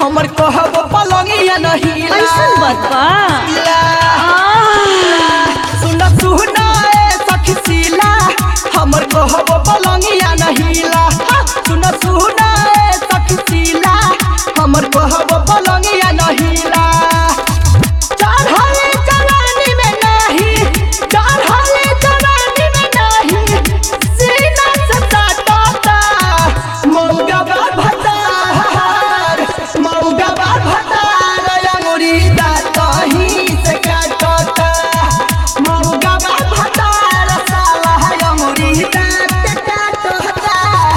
हमर कहब पलंगिया नहीं ऐसन बात बा सुन सुन ए सखी सीला हमर कहब पलंगिया नहीं सुन सुन ए सखी सीला हमर कहब पलंगिया नहीं चढ़ले जवानी में नहीं चढ़ले जवानी में नहीं सीना से साटता मौगा भतार अंगुरी दातही से काटता मौगा भतार साला अंगुरी दात काटता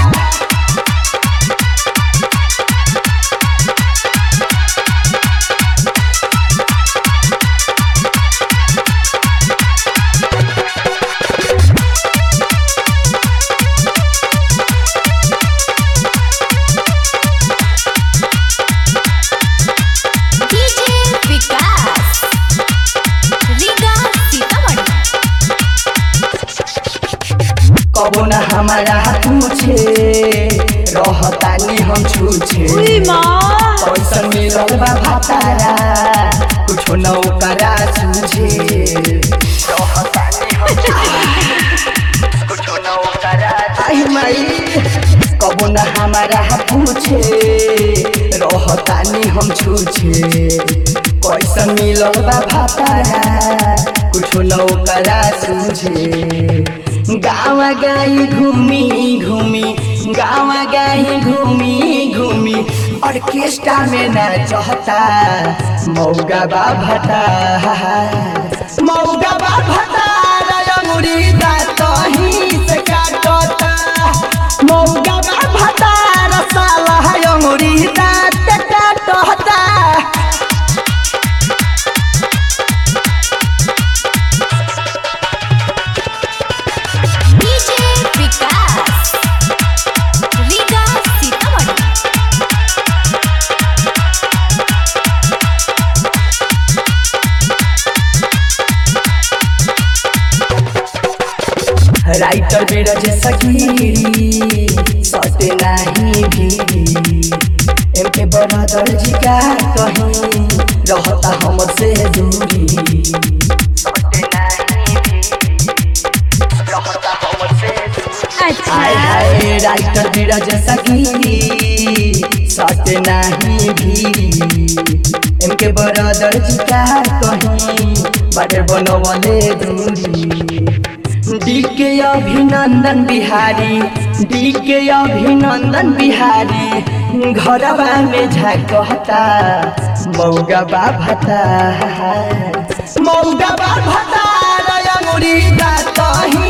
कबो न हमारा पूछे रहतानी हम छूछे पैसा मिलल बा भातारा कुछो न ओकरा सूझे रहतानी हम कुछो न ओकरा आई माई कबो न हमारा पूछे रहतानी हम छूछे पैसा मिलल बा भातारा कुछो न ओकरा सूझे गाँव गई घूमी घूमी गाँव गई घूमी घूमी ऑर्केस्ट्रा में नाचता मौगा बा भतार अंगुरी दातही से काटता मौगा बा भतार साला अंगुरी दात काटता राइटर बीरज सकीरी सटे नहीं भी एमके बरादर जी का कहीं रहता हमसे दूरी सटे नहीं भी रहता हमसे हाय हाय राइटर बीरज सकीरी सटे नहीं भी एमके बरादर जी का कहीं बाटे बनवले दूरी डीके अभिनंदन बिहारी घरवा में झाकता मौगा बा भतार अंगुरी दातही